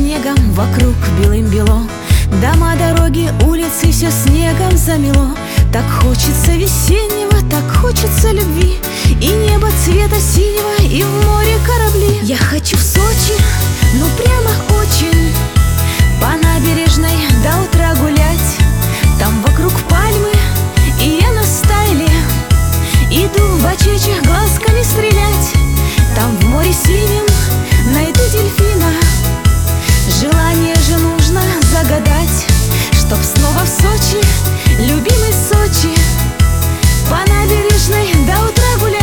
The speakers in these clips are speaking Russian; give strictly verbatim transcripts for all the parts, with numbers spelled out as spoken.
снегом, вокруг белым-бело. Дома, дороги, улицы, все снегом замело. Так хочется весеннего, так хочется любви, и небо цвета синего, и в море корабли. Я хочу в Сочи, ну прямо очень, по набережной до утра гулять. Там вокруг пальмы, и я на стайле иду в очечах глазками стрелять. Там в море синем найду дельфина. Желание же нужно загадать, чтоб снова в Сочи, любимый Сочи, по набережной до утра гулять.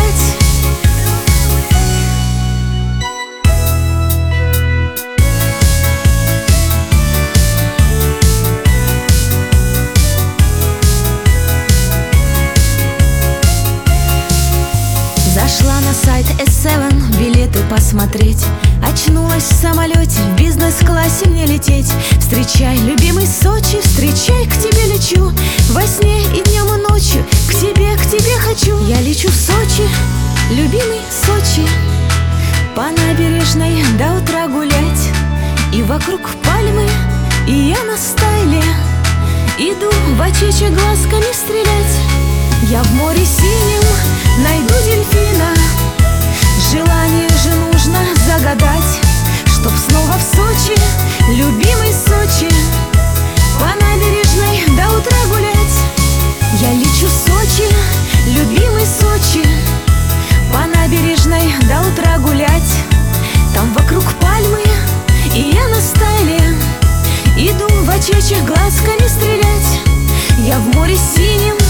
Зашла на сайт эс семь, билеты посмотреть. Очнулась в самолете, в бизнес-классе мне лететь. Встречай, любимый Сочи, встречай, к тебе лечу. Во сне и днем, и ночью, к тебе, к тебе хочу. Я лечу в Сочи, любимый Сочи, по набережной до утра гулять. И вокруг пальмы, и я на стайле иду в очечек глазками стрелять. Я в море синем найду дельфина. Желание же нужно загадать, чтоб снова в Сочи, любимый Сочи, по набережной до утра гулять. Я лечу в Сочи, любимый Сочи, по набережной до утра гулять. Там вокруг пальмы, и я на стайле иду в очечек глазками стрелять. Я в море синем